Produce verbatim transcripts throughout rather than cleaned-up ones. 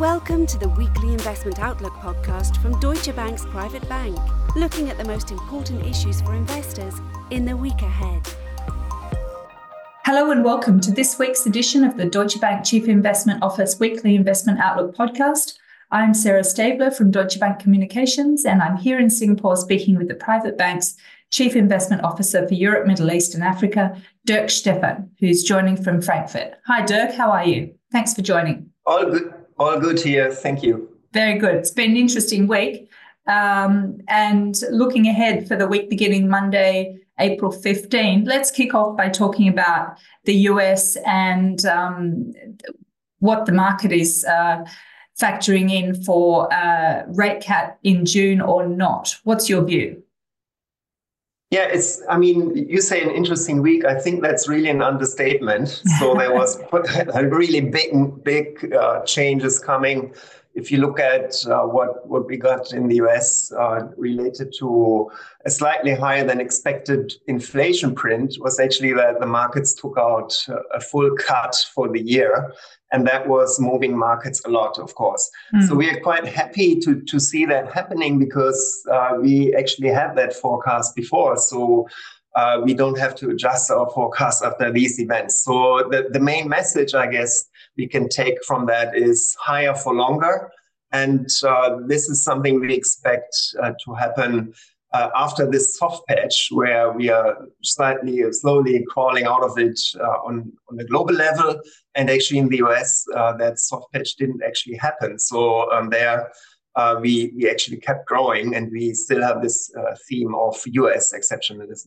Welcome to the weekly Investment Outlook podcast from Deutsche Bank's Private Bank, looking at the most important issues for investors in the week ahead. Hello and welcome to this week's edition of the Deutsche Bank Chief Investment Office Weekly Investment Outlook podcast. I'm Sarah Stabler from Deutsche Bank Communications, and I'm here in Singapore speaking with the Private Bank's Chief Investment Officer for Europe, Middle East and Africa, Dirk Stephan, who's joining from Frankfurt. Hi, Dirk. How are you? Thanks for joining. All good. All good here. Thank you. Very good. It's been an interesting week. Um, and looking ahead for the week beginning Monday, April fifteenth, let's kick off by talking about the U S and um, what the market is uh, factoring in for uh, rate cut in June or not. What's your view? Yeah, it's, I mean, you say an interesting week. I think that's really an understatement. So there was a really big, big uh, changes coming. If you look at uh, what, what we got in the U S uh, related to a slightly higher than expected inflation print, was actually that the markets took out a full cut for the year. And that was moving markets a lot, of course. Mm. So we are quite happy to, to see that happening because uh, we actually had that forecast before. So uh, we don't have to adjust our forecast after these events. So the, the main message, I guess, we can take from that is higher for longer. And uh, this is something we expect uh, to happen uh, after this soft patch, where we are slightly, slowly crawling out of it uh, on, on the global level. And actually in the U S, uh, that soft patch didn't actually happen. So um, there uh, we, we actually kept growing, and we still have this uh, theme of U S exceptionalism.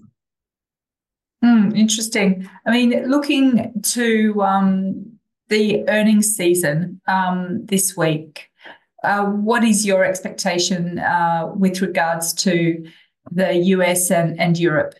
Mm, interesting. I mean, looking to um, the earnings season um, this week, uh, what is your expectation uh, with regards to the U S and, and Europe?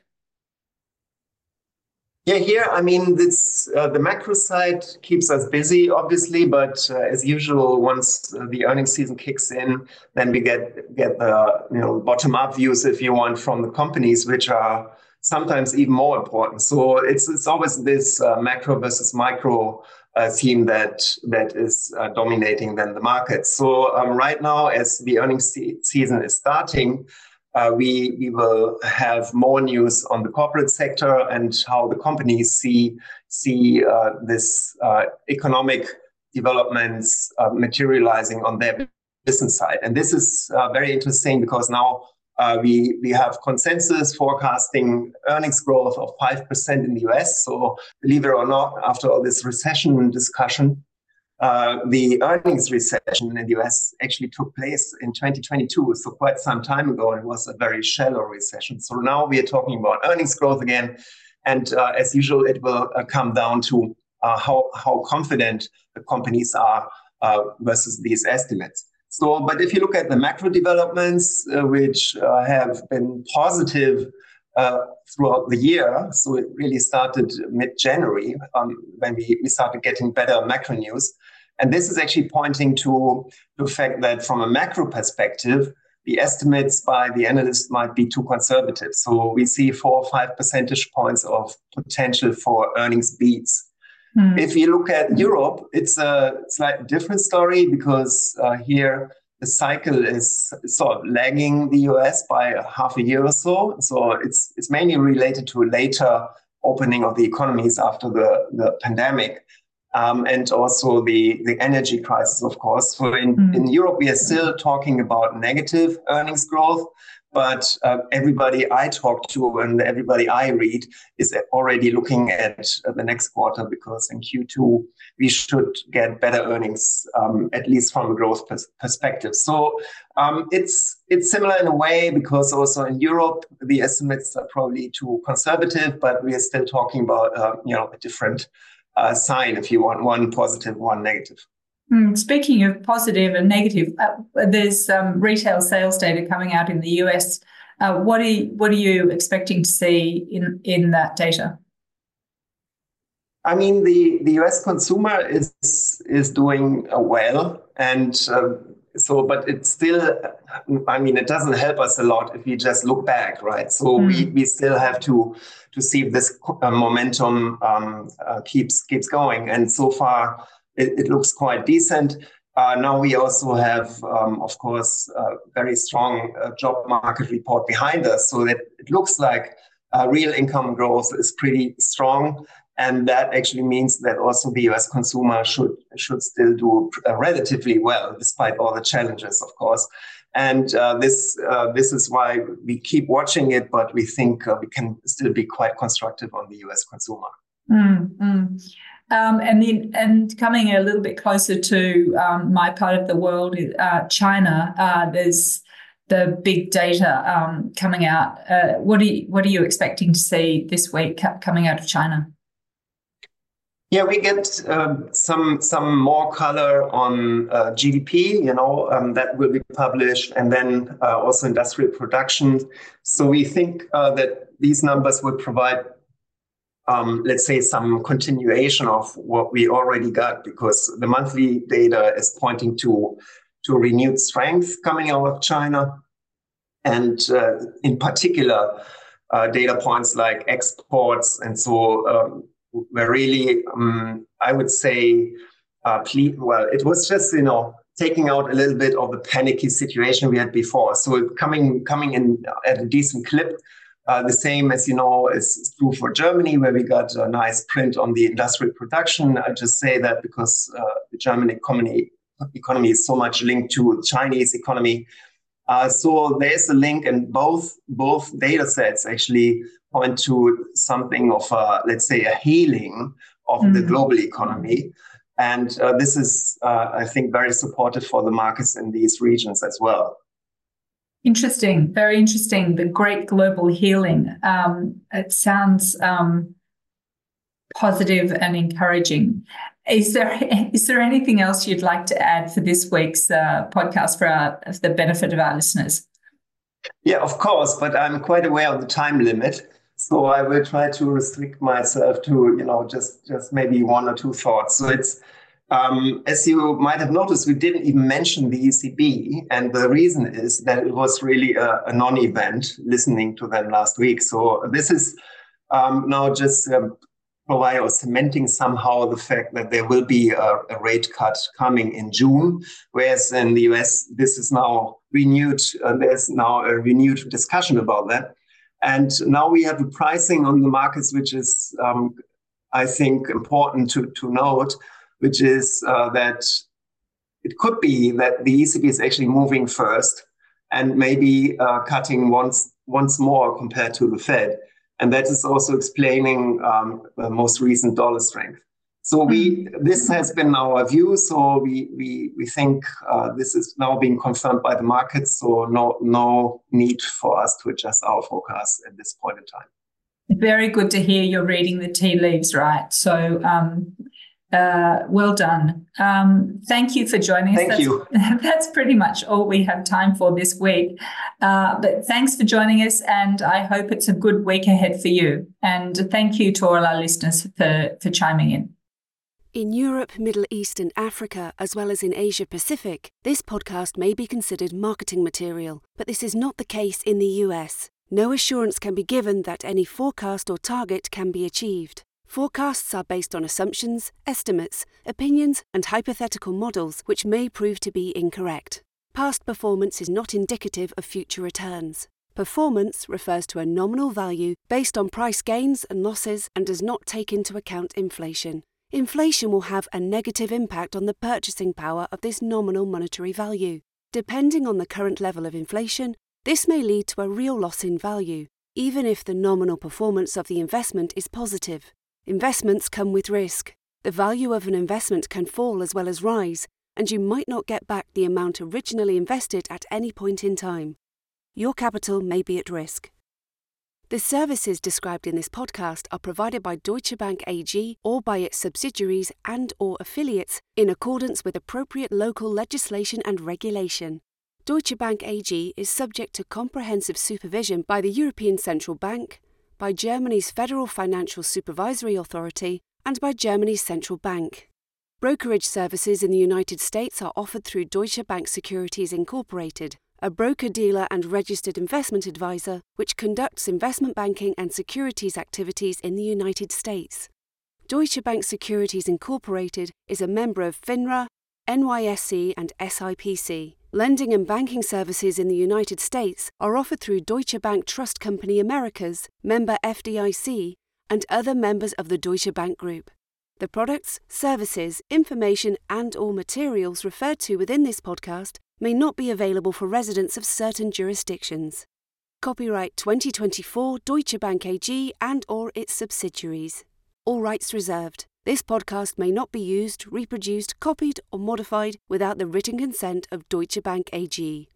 Yeah, here, I mean, this, uh, the macro side keeps us busy, obviously, but uh, as usual, once uh, the earnings season kicks in, then we get get the you know bottom-up views, if you want, from the companies, which are sometimes even more important. So it's it's always this uh, macro versus micro uh, theme that that is uh, dominating then the market. So um, right now, as the earnings se- season is starting, Uh, we, we will have more news on the corporate sector and how the companies see, see uh, this uh, economic developments uh, materializing on their business side. And this is uh, very interesting because now uh, we, we have consensus forecasting earnings growth of five percent in the U S. So believe it or not, after all this recession discussion, Uh, the earnings recession in the U S actually took place in twenty twenty-two, so quite some time ago, and it was a very shallow recession. So now we are talking about earnings growth again, and uh, as usual, it will uh, come down to uh, how, how confident the companies are uh, versus these estimates. So, but if you look at the macro developments, uh, which uh, have been positive Uh, throughout the year. So it really started mid-January um, when we, we started getting better macro news. And this is actually pointing to the fact that from a macro perspective, the estimates by the analysts might be too conservative. So we see four or five percentage points of potential for earnings beats. Mm. If you look at Europe, it's a slightly different story because uh, here, the cycle is sort of lagging the U S by a half a year or so. So it's it's mainly related to a later opening of the economies after the, the pandemic. Um, and also the, the energy crisis, of course. So in, mm. in Europe, we are still talking about negative earnings growth, but uh, everybody I talk to and everybody I read is already looking at uh, the next quarter, because in Q two, we should get better earnings, um, at least from a growth pers- perspective. So um, it's it's similar in a way, because also in Europe, the estimates are probably too conservative, but we are still talking about uh, you know a different uh, sign, if you want, one positive, one negative. Mm, speaking of positive and negative, uh, there's um, retail sales data coming out in the U S. Uh, what are you, what are you expecting to see in, in that data? I mean, the, the U S consumer is is doing uh, well, and uh, so, but it's still, I mean, it doesn't help us a lot if we just look back, right? So mm. we, we still have to to see if this uh, momentum um, uh, keeps keeps going, and so far it, it looks quite decent. Uh, now we also have, um, of course, a very strong uh, job market report behind us, so that it looks like uh, real income growth is pretty strong. And that actually means that also the U S consumer should should still do uh, relatively well, despite all the challenges, of course. And uh, this uh, this is why we keep watching it, but we think uh, we can still be quite constructive on the U S consumer. Mm-hmm. Um, and then, and coming a little bit closer to um, my part of the world, uh, China. Uh, there's the big data um, coming out. Uh, what are you, what are you expecting to see this week coming out of China? Yeah, we get um, some some more color on uh, G D P, you know, um, that will be published, and then uh, also industrial production. So we think uh, that these numbers will provide, um, let's say, some continuation of what we already got, because the monthly data is pointing to to renewed strength coming out of China, and uh, in particular, uh, data points like exports, and so. Um, Were really, um, I would say, uh, ple- well, it was just, you know, taking out a little bit of the panicky situation we had before. So coming coming in at a decent clip. Uh, the same, as you know, is true for Germany, where we got a nice print on the industrial production. I just say that because uh, the German economy economy is so much linked to the Chinese economy. Uh, so there's a link, and both both data sets actually point to something of, a, let's say, a healing of mm-hmm. the global economy. And uh, this is, uh, I think, very supportive for the markets in these regions as well. Interesting, very interesting. The great global healing. Um, it sounds um, positive and encouraging. Is there is there anything else you'd like to add for this week's uh, podcast for, our, for the benefit of our listeners? Yeah, of course, but I'm quite aware of the time limit. So I will try to restrict myself to, you know, just, just maybe one or two thoughts. So it's, um, as you might have noticed, we didn't even mention the E C B. And the reason is that it was really a, a non-event listening to them last week. So this is um, now just um, provide or cementing somehow the fact that there will be a, a rate cut coming in June, whereas in the U S, this is now renewed. Uh, there's now a renewed discussion about that. And now we have a pricing on the markets, which is, um, I think, important to, to note, which is uh, that it could be that the E C B is actually moving first and maybe uh, cutting once once more compared to the Fed. And that is also explaining um, the most recent dollar strength. So we this has been our view. So we we we think uh, this is now being confirmed by the markets. So no no need for us to adjust our forecast at this point in time. Very good to hear you're reading the tea leaves, right? So um, uh, well done. Um, thank you for joining us. Thank that's, you. That's pretty much all we have time for this week. Uh, but thanks for joining us, and I hope it's a good week ahead for you. And thank you to all our listeners for, for chiming in. In Europe, Middle East and Africa, as well as in Asia Pacific, this podcast may be considered marketing material, but this is not the case in the U S. No assurance can be given that any forecast or target can be achieved. Forecasts are based on assumptions, estimates, opinions, and hypothetical models which may prove to be incorrect. Past performance is not indicative of future returns. Performance refers to a nominal value based on price gains and losses and does not take into account inflation. Inflation will have a negative impact on the purchasing power of this nominal monetary value. Depending on the current level of inflation, this may lead to a real loss in value, even if the nominal performance of the investment is positive. Investments come with risk. The value of an investment can fall as well as rise, and you might not get back the amount originally invested at any point in time. Your capital may be at risk. The services described in this podcast are provided by Deutsche Bank A G or by its subsidiaries and or affiliates in accordance with appropriate local legislation and regulation. Deutsche Bank A G is subject to comprehensive supervision by the European Central Bank, by Germany's Federal Financial Supervisory Authority, and by Germany's Central Bank. Brokerage services in the United States are offered through Deutsche Bank Securities Incorporated, a broker-dealer and registered investment advisor which conducts investment banking and securities activities in the United States. Deutsche Bank Securities Incorporated is a member of FINRA, N Y S E and S I P C. Lending and banking services in the United States are offered through Deutsche Bank Trust Company Americas, member F D I C, and other members of the Deutsche Bank Group. The products, services, information and/or materials referred to within this podcast may not be available for residents of certain jurisdictions. Copyright twenty twenty-four Deutsche Bank A G and/or its subsidiaries. All rights reserved. This podcast may not be used, reproduced, copied or modified without the written consent of Deutsche Bank A G.